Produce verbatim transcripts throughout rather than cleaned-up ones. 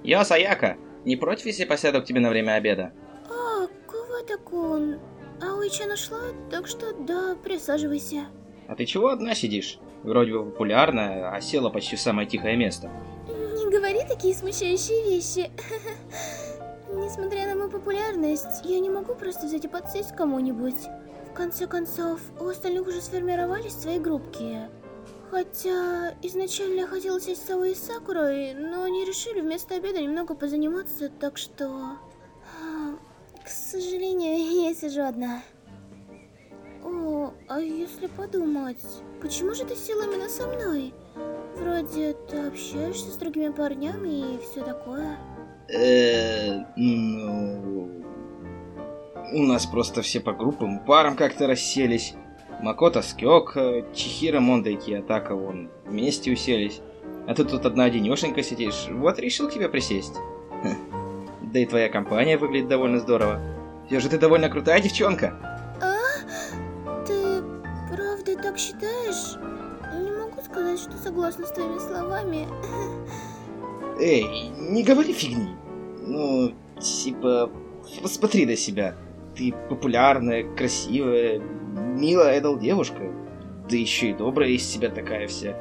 Йо, Саяка, не против, если посяду к тебе на время обеда? А, Кавата-кун. Аой-чан ушла, так что да, присаживайся. А ты чего одна сидишь? Вроде бы популярная, а села почти в самое тихое место. Не говори такие смущающие вещи. Несмотря на мою популярность, я не могу просто взять и подсесть к кому-нибудь. В конце концов, у остальных уже сформировались свои группки. Хотя изначально я хотела сесть с Аой и Сакурой, но они решили вместо обеда немного позаниматься, так что... К сожалению, я сижу одна. О, а если подумать, почему же ты села именно со мной? Вроде ты общаешься с другими парнями и все такое. Эээ, ну... У нас просто все по группам, парам как-то расселись. Макото с Кёко, Чихиро, Монда и Киотака вон вместе уселись. А ты тут одна одинёшенька сидишь, вот решил к тебе присесть. Хм. Да и твоя компания выглядит довольно здорово. Все же ты довольно крутая девчонка. А? Ты правда так считаешь? Не могу сказать, что согласна с твоими словами. Эй, не говори фигни. Ну, типа, посмотри на себя. Ты популярная, красивая, милая идол девушка. Да еще и добрая из себя такая вся.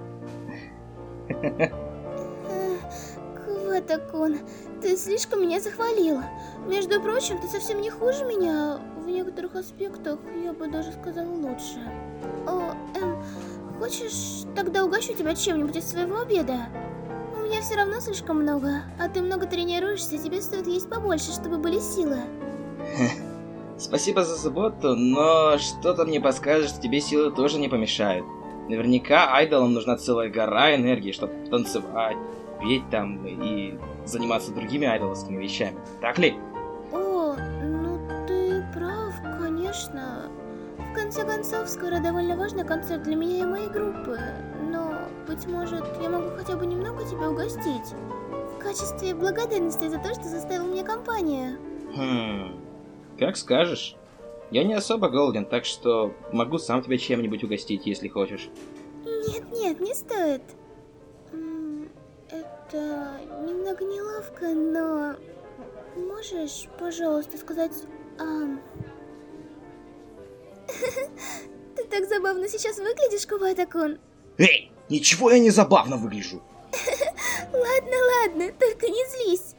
Кавата-кун, ты слишком меня захвалил. Между прочим, ты совсем не хуже меня. В некоторых аспектах я бы даже сказала лучше. О, эм, хочешь, тогда угощу тебя чем-нибудь из своего обеда? У меня все равно слишком много, а ты много тренируешься, тебе стоит есть побольше, чтобы были силы. Спасибо за заботу, но что-то мне подскажет, что тебе силы тоже не помешают. Наверняка айдолам нужна целая гора энергии, чтобы танцевать, петь там и заниматься другими айдоловскими вещами. Так ли? О, ну ты прав, конечно. В конце концов, скоро довольно важный концерт для меня и моей группы. Но, быть может, я могу хотя бы немного тебя угостить. В качестве благодарности за то, что заставил мне компанию. Хм... Как скажешь. Я не особо голоден, так что могу сам тебя чем-нибудь угостить, если хочешь. Нет-нет, не стоит. Это немного неловко, но... Можешь, пожалуйста, сказать... Ам... Ты так забавно сейчас выглядишь, Кавата-кун. Эй, ничего я не забавно выгляжу. Ладно, ладно, только не злись.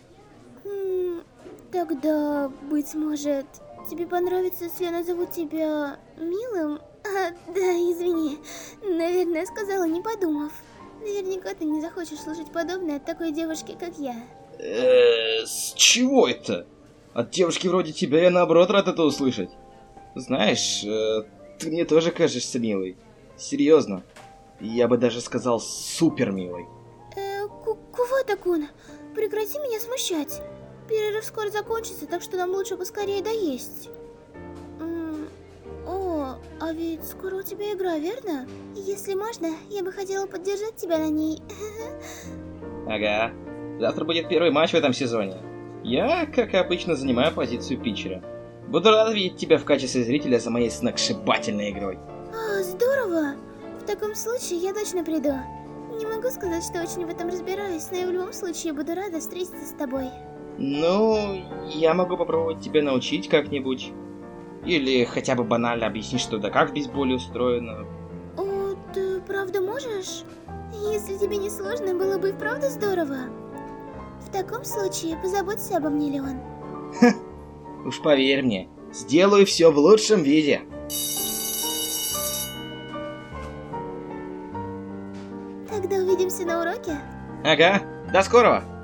Тогда, быть может, тебе понравится, если я назову тебя милым? А, да, извини. Наверное, сказала, не подумав. Наверняка ты не захочешь слушать подобное от такой девушки, как я. Эээ, с чего это? От девушки вроде тебя я наоборот рад это услышать. Знаешь, э, ты мне тоже кажешься милой. Серьезно. Я бы даже сказал супер милой. Э, Кавата-кун, прекрати меня смущать. Перерыв скоро закончится, так что нам лучше поскорее доесть. М, О, а ведь скоро у тебя игра, верно? Если можно, я бы хотела поддержать тебя на ней. Ага. Завтра будет первый матч в этом сезоне. Я, как и обычно, занимаю позицию питчера. Буду рад видеть тебя в качестве зрителя за моей сногсшибательной игрой. А, здорово! В таком случае я точно приду. Не могу сказать, что очень в этом разбираюсь, но я в любом случае буду рада встретиться с тобой. Ну, я могу попробовать тебя научить как-нибудь. Или хотя бы банально объяснить, что да как в бейсболе устроено. О, ты правда можешь? Если тебе не сложно, было бы и правда здорово. В таком случае позаботься обо мне, Леон. Уж поверь мне, сделаю все в лучшем виде. Тогда увидимся на уроке. Ага, до скорого.